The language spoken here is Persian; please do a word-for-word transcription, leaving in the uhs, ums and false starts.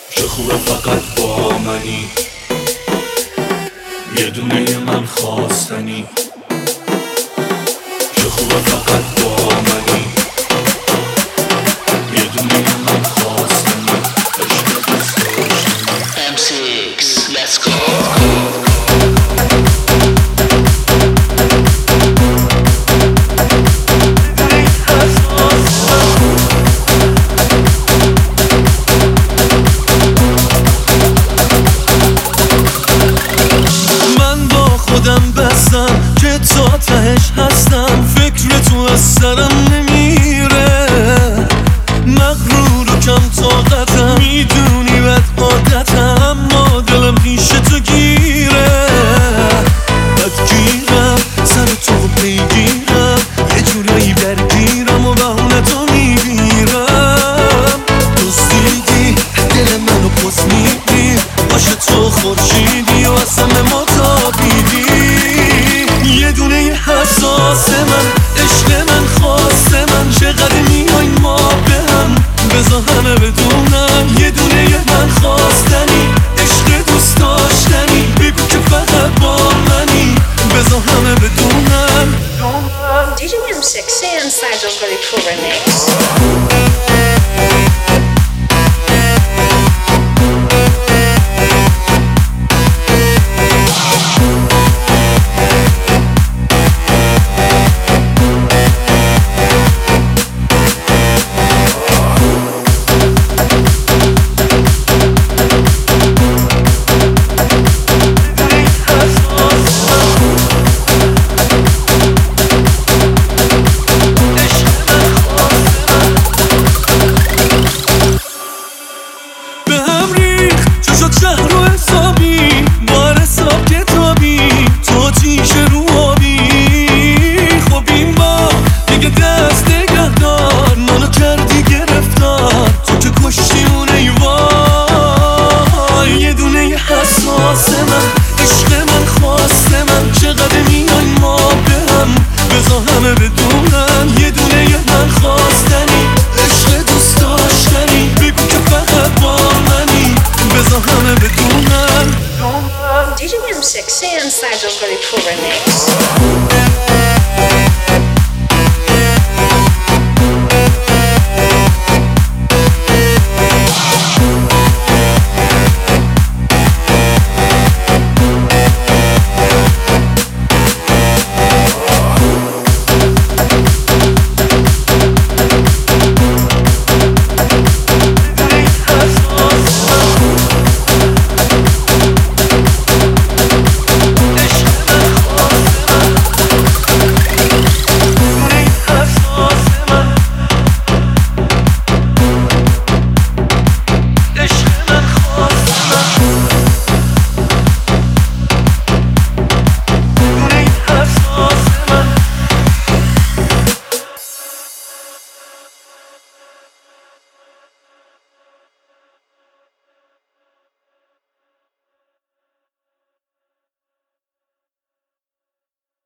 چه خوبه فقط با منی، یه دونه من خواستنی. چه خوبه فقط با منی، یه دونه من خواستنی. عشق دوست داشتنی. ام سیکس let's go. که تا تهش هستم، فکر تو از سرم نمیره. مغرور و کم طاقتم، میدونی بد عادتم، اما دلم پیش تو گیره. بدگیرم سر تو و پیگیرم، یه جورایی درگیرم و بهونه تو میگیرم. دوستیدی دل منو پس میدی، باشه تو خورشیدی و اصلا ما تابیدی. یه دونه حساس من، عشق من، خواست من، چقدر میای ما به هم، بذار همه بدونن. یه دونه من خواستنی، عشق دوست داشتنی، بگو که فقط با منی، بذار همه بدونن. دی جی ام سیکس inside the really cool remix. شهر و حسابی، بار حساب کتابی، تو تیشه رو آبی. خب این با دیگه دست نگه دار، منو کردی گرفتار، تو که کشتی اون ایوان. یه دونه حساس من، عشق من، خواست من، چقدر میای ما به هم، بذار همه بدونن. یه دونه من خواستنی، عشق دوست داشتنی، بگو که فقط با منی، بذار همه بدونن. دی جی ام سیکس inside the really cool remix.